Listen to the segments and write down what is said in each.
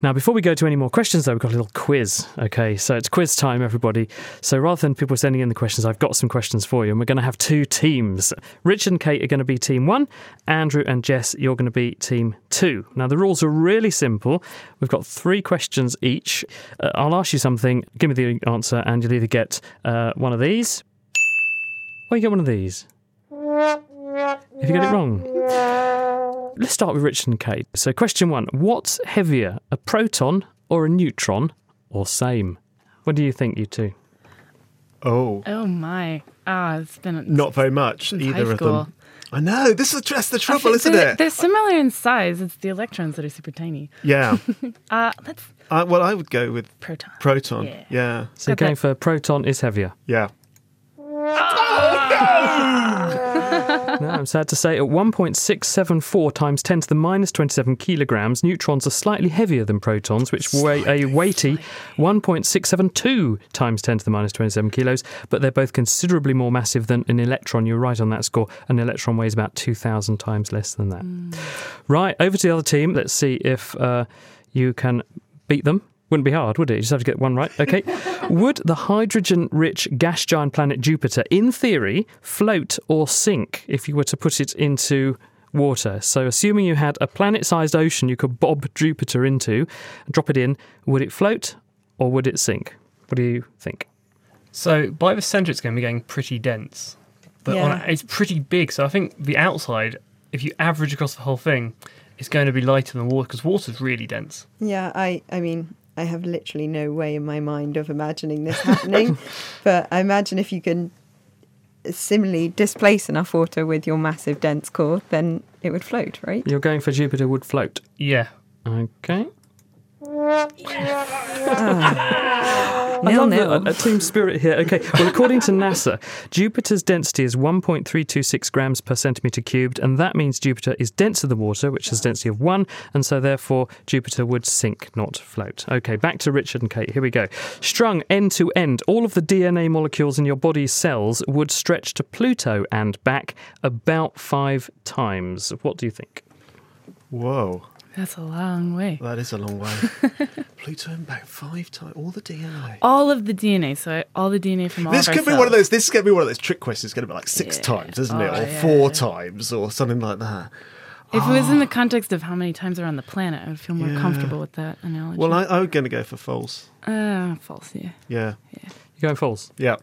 Now, before we go to any more questions, though, we've got a little quiz. Okay, so it's quiz time, everybody. So rather than people sending in the questions, I've got some questions for you, and we're going to have two teams. Richard and Kate are going to be team 1. Andrew and Jess, you're going to be team 2. Now, the rules are really simple. We've got 3 questions each. I'll ask you something, give me the answer, and you'll either get one of these, or you get one of these. If you get it wrong. Let's start with Richard and Kate. So question 1, what's heavier, a proton or a neutron, or same? What do you think, you two? Oh my. It's been... Not very much, either of them. I know, that's the trouble, isn't it? They're similar in size. It's the electrons that are super tiny. Yeah. Well, I would go with proton. Yeah. So going for proton is heavier? Yeah. No, I'm sad to say, at 1.674 times 10 to the minus 27 kilograms, neutrons are slightly heavier than protons, which weigh a weighty 1.672 times 10 to the minus 27 kilos, but they're both considerably more massive than an electron. You're right on that score. An electron weighs about 2,000 times less than that. Right, over to the other team. Let's see if you can beat them. Wouldn't be hard, would it? You just have to get one right. Okay. Would the hydrogen-rich gas giant planet Jupiter, in theory, float or sink if you were to put it into water? So assuming you had a planet-sized ocean you could bob Jupiter into and drop it in, would it float or would it sink? What do you think? So by the centre it's going to be getting pretty dense. But it's pretty big, so I think the outside, if you average across the whole thing, it's going to be lighter than water, because water's really dense. Yeah, I mean... I have literally no way in my mind of imagining this happening, but I imagine if you can similarly displace enough water with your massive dense core, then it would float, right? You're going for Jupiter would float? Yeah. Okay. I love a team spirit here. Okay, well, according to NASA, Jupiter's density is 1.326 grams per centimetre cubed, and that means Jupiter is denser than water, which has a density of 1, and so therefore Jupiter would sink, not float. Okay, back to Richard and Kate. Here we go. Strung end to end, all of the DNA molecules in your body's cells would stretch to Pluto and back about 5 times. What do you think? Whoa. That's a long way. That is a long way. Pluto and back 5 times. All the DNA. All of the DNA. So all the DNA from all of our cells. This is going to be one of those trick questions. It's going to be like 6 times, isn't it? Or 4 times or something like that. If it was in the context of how many times are on the planet, I would feel more comfortable with that analogy. Well, I'm going to go for false. False, yeah. Yeah. You're going false? Yeah.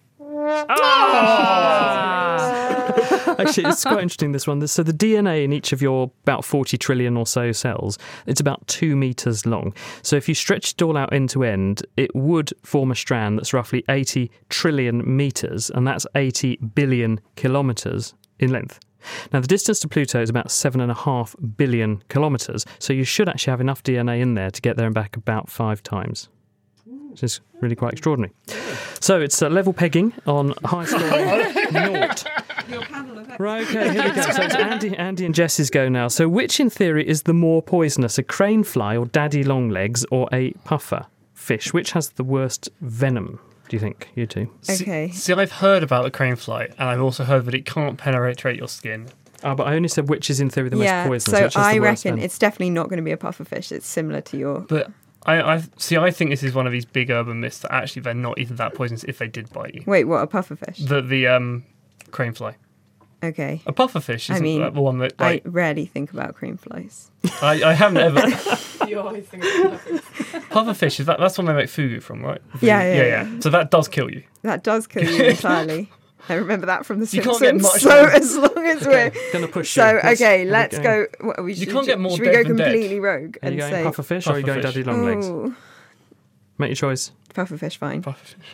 Actually, it's quite interesting, this one. So the DNA in each of your about 40 trillion or so cells, it's about 2 metres long. So if you stretched it all out end to end, it would form a strand that's roughly 80 trillion metres, and that's 80 billion kilometres in length. Now, the distance to Pluto is about 7.5 billion kilometres, so you should actually have enough DNA in there to get there and back about 5 times. Which is really quite extraordinary. So it's level pegging on high scoring naught. Right, okay, here we go. So it's Andy and Jess's go now. So which, in theory, is the more poisonous, a crane fly or daddy longlegs or a puffer fish? Which has the worst venom, do you think, you two? Okay. See, I've heard about the crane fly, and I've also heard that it can't penetrate your skin. But I only said which is, in theory, the most poisonous. So which has I the worst reckon venom. it's definitely not going to be a puffer fish. It's similar to your... But... I think this is one of these big urban myths that actually they're not even that poisonous if they did bite you. Wait, what, a puffer fish? The crane fly. Okay. A puffer fish is the one that... I rarely think about crane flies. I haven't ever... You always think about puffers. Puffer fish, that's one they make fugu from, right? Yeah. So that does kill you. That does kill you entirely. I remember that from The Simpsons. You can't get much so as long as we're... Gonna push so, you. Let's go... You can't get more Should we dead go than completely dead. rogue Are you and going say... puffer fish or are you going daddy longlegs? Ooh, Make your choice. puffer fish, fine. Puffer fish.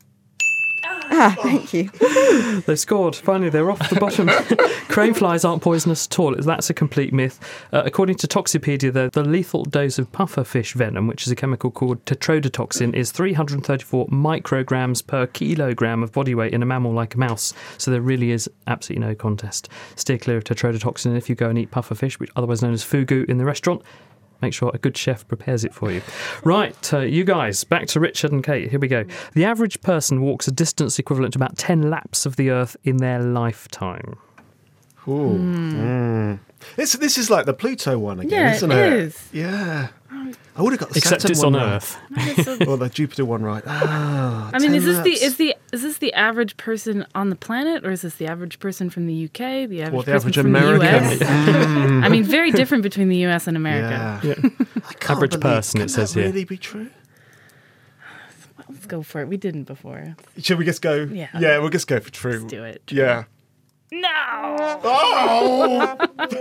Thank you. They've scored. Finally, they're off the bottom. Crane flies aren't poisonous at all. That's a complete myth. According to Toxipedia, the lethal dose of pufferfish venom, which is a chemical called tetrodotoxin, is 334 micrograms per kilogram of body weight in a mammal like a mouse. So there really is absolutely no contest. Steer clear of tetrodotoxin if you go and eat pufferfish, which otherwise known as fugu, in the restaurant. Make sure a good chef prepares it for you. Right, you guys, back to Richard and Kate. Here we go. The average person walks a distance equivalent to about 10 laps of the Earth in their lifetime. Ooh. This is like the Pluto one again, isn't it? Yeah, it is. Yeah. I would have got the Except Saturn it's one on right. Earth. Or the Jupiter one right. I mean, is this the average person on the planet, or is this the average person from the UK, the average person average from American. the US? I mean, very different between the US and America. Yeah. I can't Average believe- person, can it says that here. really be true? Let's go for it. We didn't before. Should we just go? Yeah. Yeah, we'll just go for true. Let's do it. Yeah. No. Oh!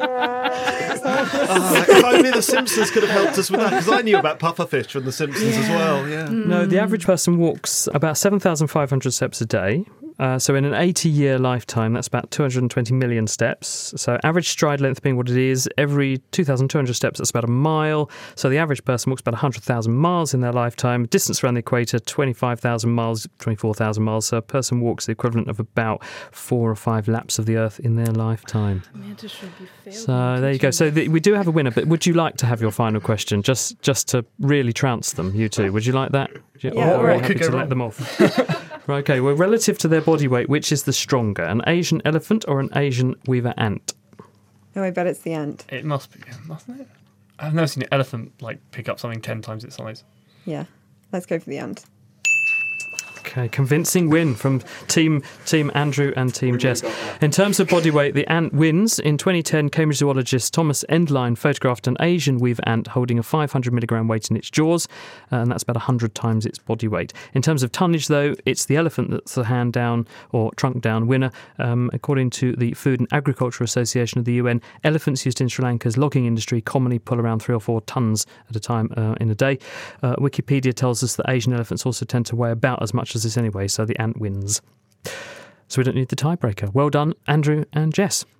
If only the Simpsons could have helped us with that, because I knew about pufferfish from the Simpsons as well. Yeah. No, the average person walks about 7,500 steps a day. So in an 80-year lifetime, that's about 220 million steps. So average stride length being what it is, every 2,200 steps, that's about a mile. So the average person walks about 100,000 miles in their lifetime. Distance around the equator, 25,000 miles, 24,000 miles. So a person walks the equivalent of about 4 or 5 laps of the Earth in their lifetime. Mantis should be failed. So there you go. So we do have a winner, but would you like to have your final question just to really trounce them, you two? Would you like that? Yeah, or are you what happy could go to let wrong? them off? Right, okay, well, relative to their body weight, which is the stronger, an Asian elephant or an Asian weaver ant? Oh, I bet it's the ant. It must be, mustn't it? I've never seen an elephant pick up something 10 times its size. Yeah. Let's go for the ant. Okay, convincing win from Team Andrew and Team Jess. In terms of body weight, the ant wins. In 2010, Cambridge zoologist Thomas Endline photographed an Asian weaver ant holding a 500 milligram weight in its jaws, and that's about 100 times its body weight. In terms of tonnage, though, it's the elephant that's the hand down or trunk down winner. According to the Food and Agriculture Association of the UN, elephants used in Sri Lanka's logging industry commonly pull around 3 or 4 tons at a time in a day. Wikipedia tells us that Asian elephants also tend to weigh about as much as this anyway, so the ant wins. So we don't need the tiebreaker. Well done, Andrew and Jess.